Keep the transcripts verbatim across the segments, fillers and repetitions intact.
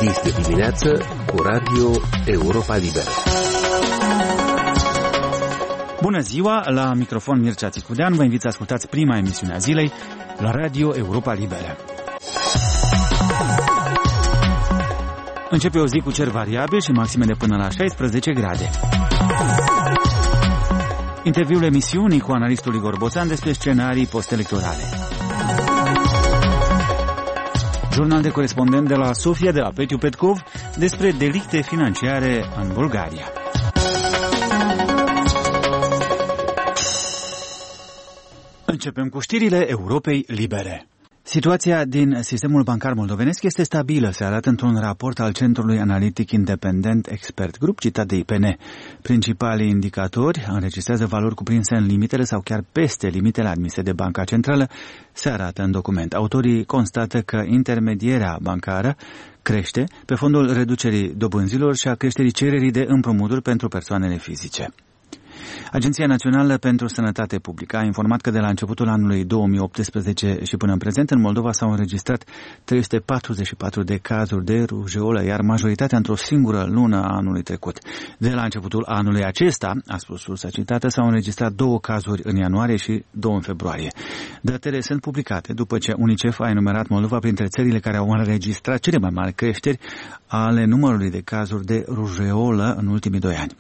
Este dimineață cu Radio Europa Liberă. Bună ziua, la microfon Mircea Țicudean, vă invit să ascultați prima emisiune a zilei la Radio Europa Liberă. Începe o zi cu cer variabil și maxime de până la șaisprezece grade. Interviul emisiunii cu analistul Igor Boțan despre scenarii postelectorale. Jurnal de corespondent de la Sofia, de la Petiu Petkov, despre delicte financiare în Bulgaria. Începem cu știrile Europei Libere. Situația din sistemul bancar moldovenesc este stabilă, se arată într-un raport al Centrului Analitic Independent Expert Group, citat de I P N. Principalii indicatori înregistrează valori cuprinse în limitele sau chiar peste limitele admise de Banca Centrală, se arată în document. Autorii constată că intermedierea bancară crește pe fondul reducerii dobânzilor și a creșterii cererii de împrumuturi pentru persoanele fizice. Agenția Națională pentru Sănătate Publică a informat că de la începutul anului două mii optsprezece și până în prezent în Moldova s-au înregistrat trei sute patruzeci și patru de cazuri de rujeolă, iar majoritatea într-o singură lună a anului trecut. De la începutul anului acesta, a spus sursa citată, s-au înregistrat două cazuri în ianuarie și două în februarie. Datele sunt publicate după ce UNICEF a enumerat Moldova printre țările care au înregistrat cele mai mari creșteri ale numărului de cazuri de rujeolă în ultimii doi ani.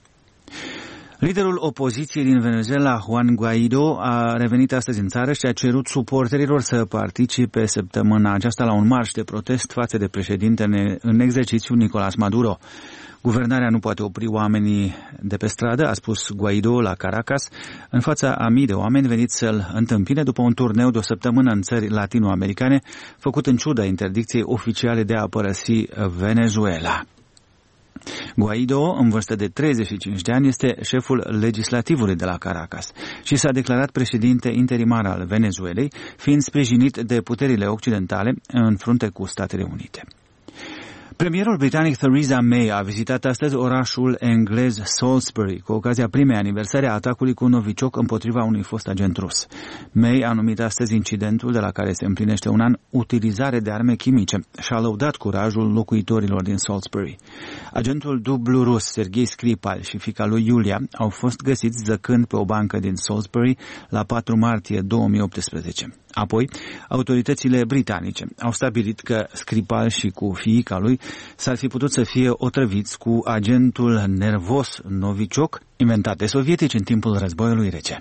Liderul opoziției din Venezuela, Juan Guaido, a revenit astăzi în țară și a cerut suporterilor să participe săptămâna aceasta la un marș de protest față de președintele în exercițiu Nicolás Maduro. Guvernarea nu poate opri oamenii de pe stradă, a spus Guaido la Caracas, în fața a mii de oameni veniți să-l întâmpine după un turneu de o săptămână în țări latinoamericane, făcut în ciuda interdicției oficiale de a părăsi Venezuela. Guaido, în vârstă de treizeci și cinci de ani, este șeful legislativului de la Caracas și s-a declarat președinte interimar al Venezuelei, fiind sprijinit de puterile occidentale în frunte cu Statele Unite. Premierul britanic Theresa May a vizitat astăzi orașul englez Salisbury cu ocazia primei aniversări a atacului cu novicioc împotriva unui fost agent rus. May a numit astăzi incidentul de la care se împlinește un an utilizare de arme chimice și a lăudat curajul locuitorilor din Salisbury. Agentul dublu rus Serghei Skripal și fiica lui Iulia au fost găsiți zăcând pe o bancă din Salisbury la patru martie două mii optsprezece. Apoi, autoritățile britanice au stabilit că Skripal și cu fiica lui s-ar fi putut să fie otrăviți cu agentul nervos novicioc inventat de sovietici în timpul războiului rece.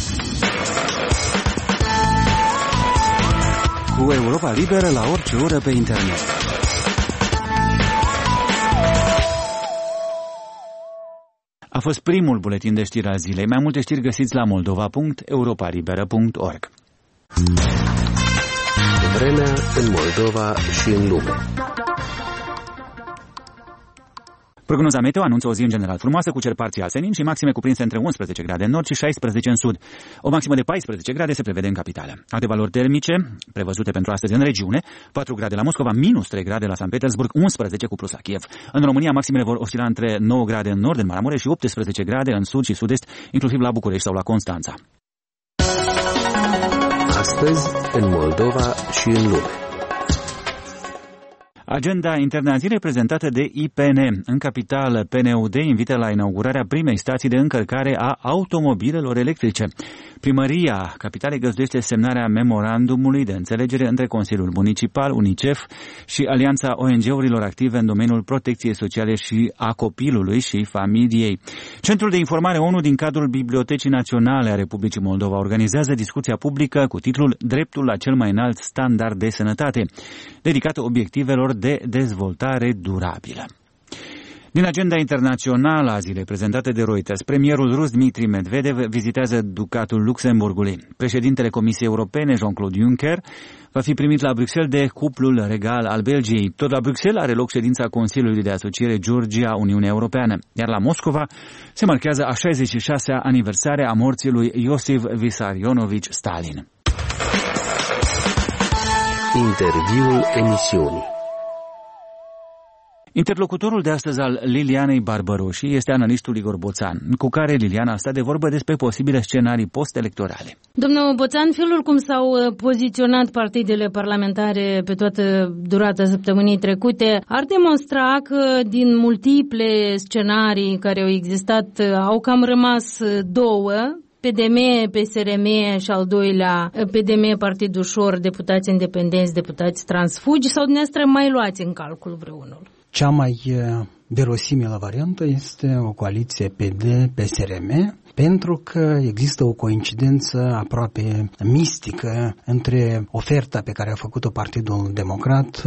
Cu Europa Liberă la orice oră pe internet. A fost primul buletin de știri al zilei. Mai multe știri găsiți la moldova punct europa liberă punct org. Vremea în Moldova și în lume. Prognoza meteo anunță o zi în general frumoasă cu cer parțial senin și maxime cuprinse între unsprezece grade în nord și șaisprezece în sud. O maximă de paisprezece grade se prevede în capitală. Alte valori termice prevăzute pentru astăzi în regiune: patru grade la Moscova, minus trei grade la Sankt Petersburg, unsprezece cu plus la Kiev. În România maximele vor oscila între nouă grade în nord, în Maramureș, și optsprezece grade în sud și sud-est, inclusiv la București sau la Constanța. Astăzi, în Moldova și în lume. Agenda internă a zilei prezentată de I P N. În capitală, P N U D invită la inaugurarea primei stații de încărcare a automobilelor electrice. Primăria capitalei găzduiește semnarea memorandumului de înțelegere între Consiliul Municipal, UNICEF și Alianța O N G-urilor active în domeniul protecției sociale și a copilului și familiei. Centrul de Informare ONU din cadrul Bibliotecii Naționale a Republicii Moldova organizează discuția publică cu titlul Dreptul la cel mai înalt standard de sănătate, dedicată obiectivelor de dezvoltare durabilă. Din agenda internațională a zilei prezentată de Reuters, premierul rus Dmitri Medvedev vizitează Ducatul Luxemburgului. Președintele Comisiei Europene, Jean-Claude Juncker, va fi primit la Bruxelles de cuplul regal al Belgiei. Tot la Bruxelles are loc ședința Consiliului de Asociere Georgia-Uniunea Europeană, iar la Moscova se marchează a șaizeci și șasea aniversare a morții lui Iosif Vissarionovici Stalin. Interviul emisiunii. Interlocutorul de astăzi al Lilianei Barbaroși este analistul Igor Boțan, cu care Liliana a stat de vorbă despre posibile scenarii post-electorale. Domnul Boțan, felul cum s-au poziționat partidele parlamentare pe toată durata săptămânii trecute ar demonstra că din multiple scenarii care au existat au cam rămas două, P D M, P S R M și al doilea P D M, Partid Ușor, deputați independenți, deputați transfugi, sau dumneavoastră mai luați în calcul vreunul? Cea mai verosimilă variantă este o coaliție P D P S R M, pentru că există o coincidență aproape mistică între oferta pe care a făcut-o Partidul Democrat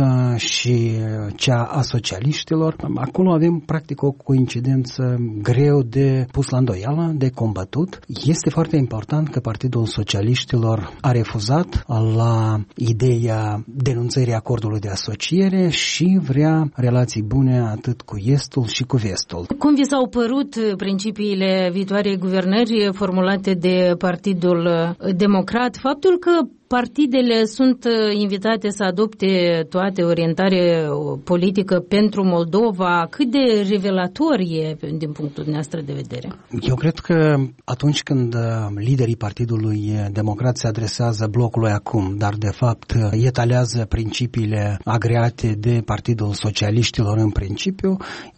și cea a socialiștilor. Acolo avem practic o coincidență greu de pus la îndoială, de combătut. Este foarte important că Partidul Socialiștilor a refuzat la ideea denunțării acordului de asociere și vrea relații bune atât cu Estul și cu Vestul. Cum vi s-au părut principiile viitoarei guvernări formulate de Partidul Democrat? Faptul că partidele sunt invitate să adopte toate orientare politică pentru Moldova, cât de revelator e din punctul dumneavoastră de vedere? Eu cred că atunci când liderii Partidului Democrat se adresează blocului acum, dar de fapt etalează principiile agreate de Partidul Socialiștilor în principiu,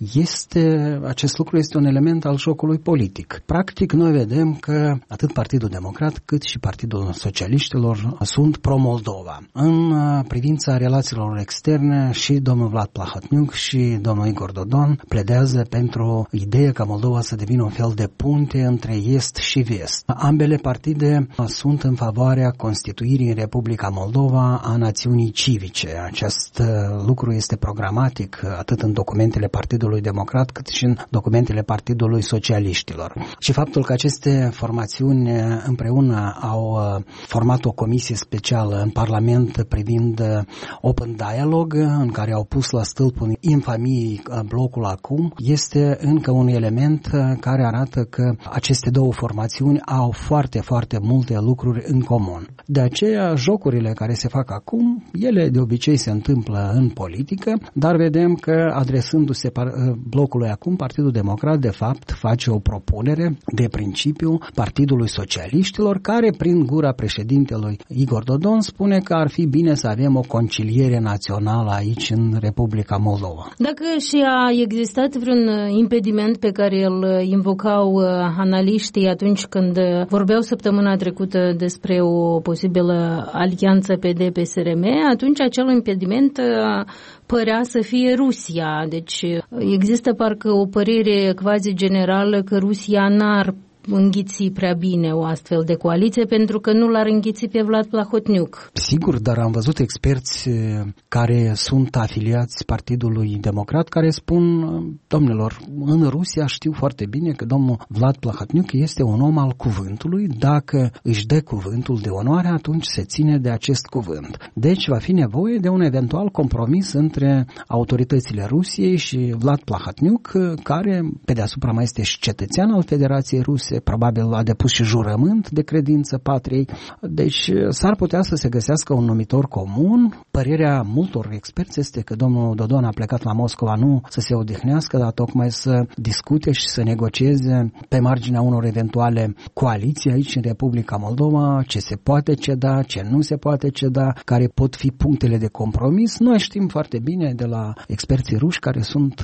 este, acest lucru este un element al jocului politic. Practic, noi vedem că atât Partidul Democrat cât și Partidul Socialiștilor sunt pro-Moldova. În privința relațiilor externe și domnul Vlad Plahotniuc și domnul Igor Dodon pledează pentru ideea ca Moldova să devină un fel de punte între Est și Vest. Ambele partide sunt în favoarea constituirii în Republica Moldova a națiunii civice. Acest lucru este programatic atât în documentele Partidului Democrat cât și în documentele Partidului Socialiștilor. Și faptul că aceste formațiuni împreună au format o comisie specială în Parlament privind Open Dialogue, în care au pus la stâlpul infamiei blocul acum, este încă un element care arată că aceste două formațiuni au foarte, foarte multe lucruri în comun. De aceea, jocurile care se fac acum, ele de obicei se întâmplă în politică, dar vedem că adresându-se blocului acum, Partidul Democrat, de fapt, face o propunere de principiu Partidului Socialiștilor, care, prin gura președintelui Igor Dodon, spune că ar fi bine să avem o conciliere națională aici, în Republica Moldova. Dacă și a existat vreun impediment pe care îl invocau analiștii atunci când vorbeau săptămâna trecută despre o posibilă alianță P D P S R M, atunci acel impediment părea să fie Rusia. Deci există parcă o părere quasi generală că Rusia n-ar înghiți prea bine o astfel de coaliție, pentru că nu l-ar înghiți pe Vlad Plahotniuc. Sigur, dar am văzut experți care sunt afiliați Partidului Democrat care spun, domnilor, în Rusia știu foarte bine că domnul Vlad Plahotniuc este un om al cuvântului. Dacă își dă cuvântul de onoare, atunci se ține de acest cuvânt. Deci va fi nevoie de un eventual compromis între autoritățile Rusiei și Vlad Plahotniuc, care pe deasupra mai este și cetățean al Federației Ruse, probabil a depus și jurământ de credință patriei, deci s-ar putea să se găsească un numitor comun. Părerea multor experți este că domnul Dodon a plecat la Moscova nu să se odihnească, dar tocmai să discute și să negocieze pe marginea unor eventuale coaliții aici în Republica Moldova, ce se poate ceda, ce nu se poate ceda, care pot fi punctele de compromis. Noi știm foarte bine de la experții ruși care sunt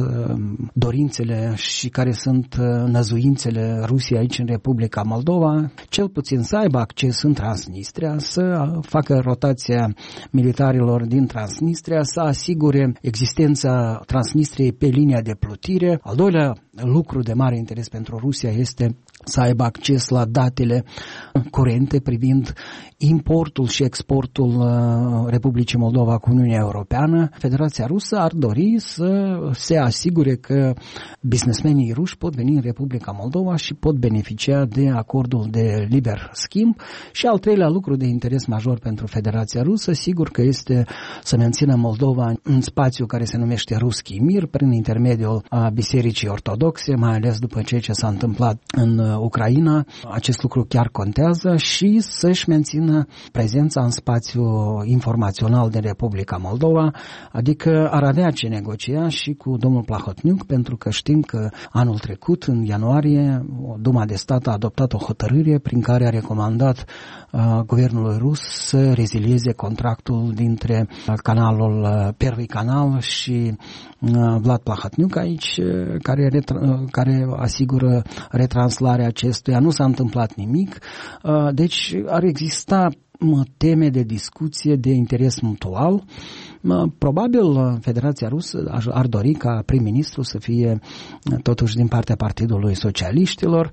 dorințele și care sunt năzuințele Rusiei aici în Republica Moldova, cel puțin să aibă acces în Transnistria, să facă rotația militarilor din Transnistria, să asigure existența Transnistriei pe linia de plutire. Al doilea lucru de mare interes pentru Rusia este să aibă acces la datele curente privind importul și exportul Republicii Moldova cu Uniunea Europeană. Federația Rusă ar dori să se asigure că businessmenii ruși pot veni în Republica Moldova și pot beneficia beneficia de acordul de liber schimb. Și al treilea lucru de interes major pentru Federația Rusă, sigur că este să mențină Moldova în spațiu care se numește Ruski Mir, prin intermediul a Bisericii Ortodoxe, mai ales după ceea ce s-a întâmplat în Ucraina. Acest lucru chiar contează și să-și mențină prezența în spațiu informațional din Republica Moldova, adică ar avea ce negocia și cu domnul Plahotniuc, pentru că știm că anul trecut, în ianuarie, Duma de Stat a adoptat o hotărâre prin care a recomandat uh, guvernului rus să rezilieze contractul dintre uh, canalul uh, Первый Canal și uh, Vlad Plahotniuc aici, uh, care, retra- uh, care asigură retranslarea acestuia. Nu s-a întâmplat nimic, uh, deci ar exista teme de discuție de interes mutual. Probabil Federația Rusă ar dori ca prim-ministru să fie totuși din partea Partidului Socialiștilor.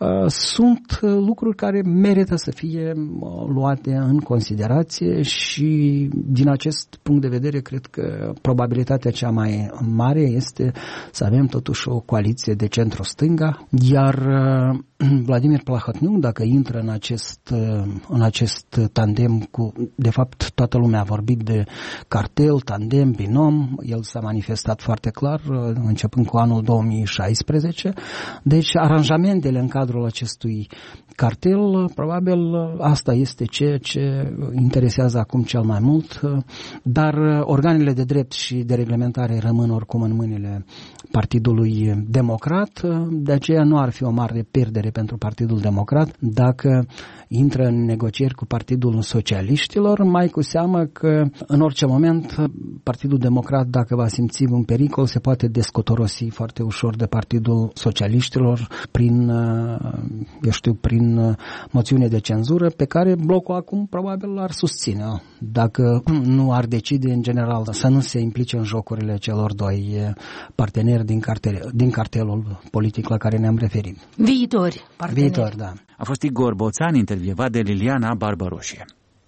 Sunt lucruri care merită să fie luate în considerație și din acest punct de vedere cred că probabilitatea cea mai mare este să avem totuși o coaliție de centru-stânga, iar Vladimir Plahotniuc, dacă intră în acest, în acest tandem cu, de fapt toată lumea a vorbit de cartel, tandem, binom, el s-a manifestat foarte clar începând cu anul două mii șaisprezece, deci aranjamentele în cadrul acestui cartel, probabil asta este ceea ce interesează acum cel mai mult, dar organele de drept și de reglementare rămân oricum în mâinile Partidului Democrat, de aceea nu ar fi o mare pierdere pentru Partidul Democrat dacă intră în negocieri cu Partidul Socialiștilor, mai cu seamă că în orice moment Partidul Democrat, dacă va simți un pericol, se poate descotorosi foarte ușor de Partidul Socialiștilor prin, eu știu, prin moțiune de cenzură pe care blocul acum probabil ar susține, dacă nu ar decide în general să nu se implice în jocurile celor doi parteneri din, cartel, din cartelul politic la care ne-am referit. Viitori parteneri. Viitor, da. A fost Igor Boțan, intervievat de Liliana Barbaroșie.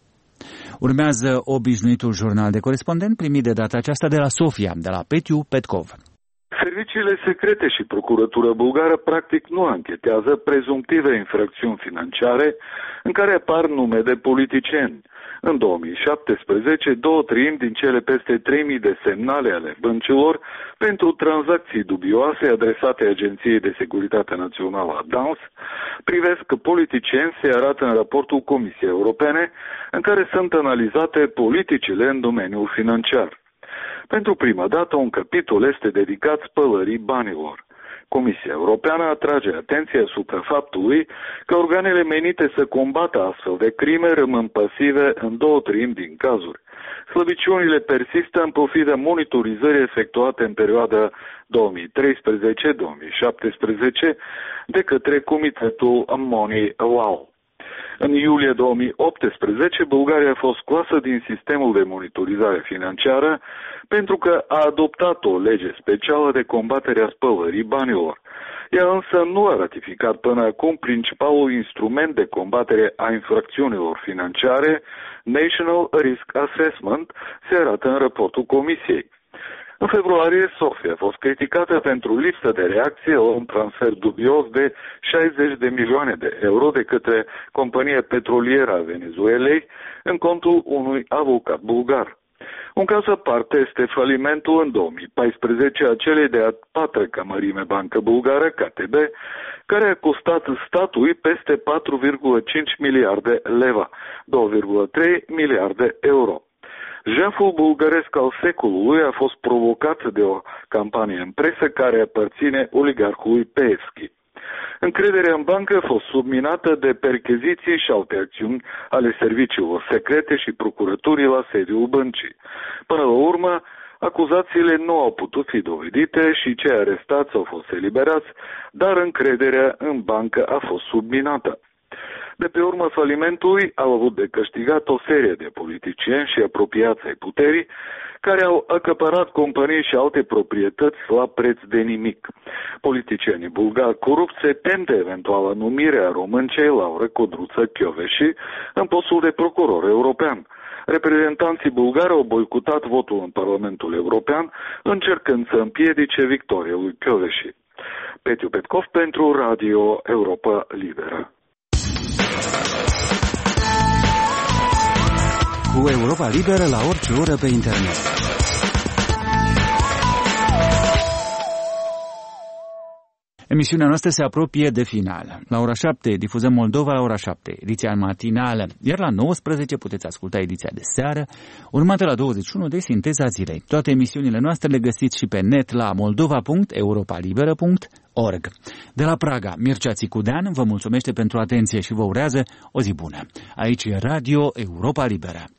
Urmează obișnuitul jurnal de corespondent primit de data aceasta de la Sofia, de la Petiu Petkov. Serviciile secrete și procuratura bulgară practic nu anchetează prezumtive infracțiuni financiare în care apar nume de politicieni. În două mii șaptesprezece, două treimi din cele peste trei mii de semnale ale băncilor pentru tranzacții dubioase adresate Agenției de Securitate Națională a D A N S privesc că politicieni se arată în raportul Comisiei Europene în care sunt analizate politicile în domeniul financiar. Pentru prima dată, un capitol este dedicat spălării banilor. Comisia Europeană atrage atenția asupra faptului că organele menite să combată astfel de crime rămân pasive în două treimi din cazuri. Slăbiciunile persistă în pofida monitorizării efectuate în perioada două mii treisprezece - două mii șaptesprezece de către Comitetul Money Law. În iulie două mii optsprezece, Bulgaria a fost scoasă din sistemul de monitorizare financiară pentru că a adoptat o lege specială de combatere a spălării banilor. Ea însă nu a ratificat până acum principalul instrument de combatere a infracțiunilor financiare, National Risk Assessment, se arată în raportul Comisiei. În februarie, Sofia a fost criticată pentru lipsa de reacție la un transfer dubios de șaizeci de milioane de euro de către compania petrolieră a Venezuelei în contul unui avocat bulgar. Un caz aparte este falimentul în două mii paisprezece a celei de-a patra cămărime bancă bulgară, K T B, care a costat statului peste patru virgulă cinci miliarde leva, două virgulă trei miliarde euro. Jaful bulgăresc al secolului a fost provocat de o campanie în presă care aparține oligarhului Peevski. Încrederea în bancă a fost subminată de percheziții și alte acțiuni ale serviciilor secrete și procuraturii la sediul băncii. Până la urmă, acuzațiile nu au putut fi dovedite și cei arestați au fost eliberați, dar încrederea în bancă a fost subminată. De pe urmă falimentului au avut de câștigat o serie de politicieni și apropiați ai puterii care au acăpărat companii și alte proprietăți la preț de nimic. Politicienii bulgari corupți se tem de eventuală numire a româncei Laura Codruță Kövesi în postul de procuror european. Reprezentanții bulgari au boicotat votul în Parlamentul European, încercând să împiedice victoria lui Kövesi. Petiu Petkov pentru Radio Europa Liberă. Cu Europa Liberă la orice oră pe internet. Emisiunea noastră se apropie de final. La ora șapte difuzăm Moldova la ora șapte, ediția matinală, iar la nouăsprezece puteți asculta ediția de seară, urmată la douăzeci și unu de Sinteza Zilei. Toate emisiunile noastre le găsiți și pe net la moldova punct europa liberă punct org. De la Praga, Mircea Țicudean vă mulțumește pentru atenție și vă urează o zi bună. Aici e Radio Europa Liberă.